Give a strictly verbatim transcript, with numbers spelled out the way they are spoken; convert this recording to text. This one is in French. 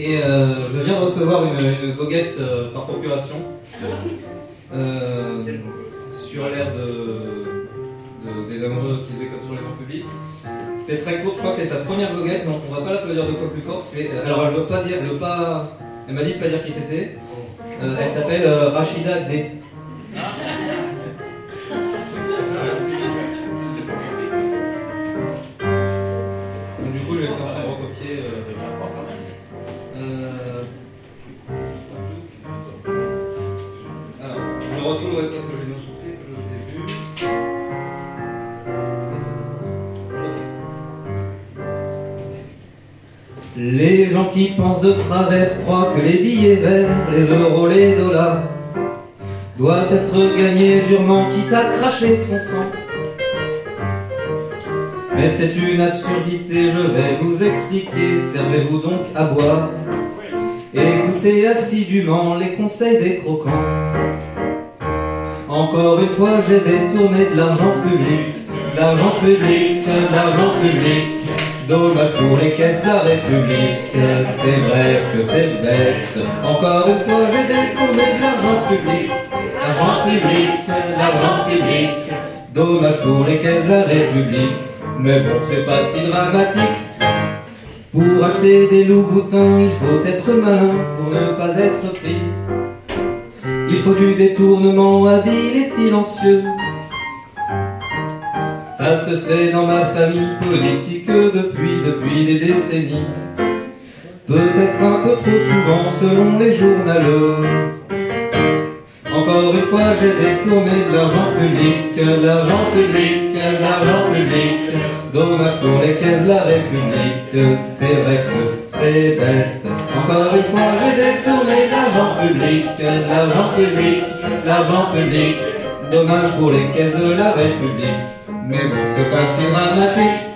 Et euh, je viens de recevoir une, une goguette euh, par procuration euh, sur l'air de, de, des amoureux qui se décodent sur les bancs publics. C'est très court, je crois que c'est sa première goguette, donc on va pas l'applaudir deux fois plus fort. Alors elle veut pas dire, elle veut pas, elle m'a dit de pas dire qui c'était. Euh, elle s'appelle euh, Rachida D. Donc du coup je vais être en train de recopier. Euh, euh, alors, je retrouve où est-ce que j'ai noté que je l'ai vu. Les gens qui pensent de travers croient que les billets verts, les euros, les dollars doivent être gagnés durement, quitte à cracher son sang. Mais c'est une absurdité, je vais vous expliquer. Servez-vous donc à boire et écoutez assidûment les conseils des croquants. Encore une fois, j'ai détourné de l'argent public, de l'argent public, de l'argent public. Dommage pour les caisses de la République, c'est vrai que c'est bête. Encore une fois, j'ai détourné de l'argent public, l'argent public, l'argent public. Dommage pour les caisses de la République, mais bon, c'est pas si dramatique. Pour acheter des loups-boutins, il faut être malin pour ne pas être prise. Il faut du détournement habile et silencieux. Ça se fait dans ma famille politique depuis, depuis des décennies. Peut-être un peu trop souvent selon les journaux. Encore une fois, j'ai détourné de l'argent public, de l'argent public, de l'argent public. Dommage pour les caisses de la République, c'est vrai que c'est bête. Encore une fois, j'ai détourné de l'argent public, de l'argent public, de l'argent public. Dommage pour les caisses de la République, mais bon, c'est pas si dramatique.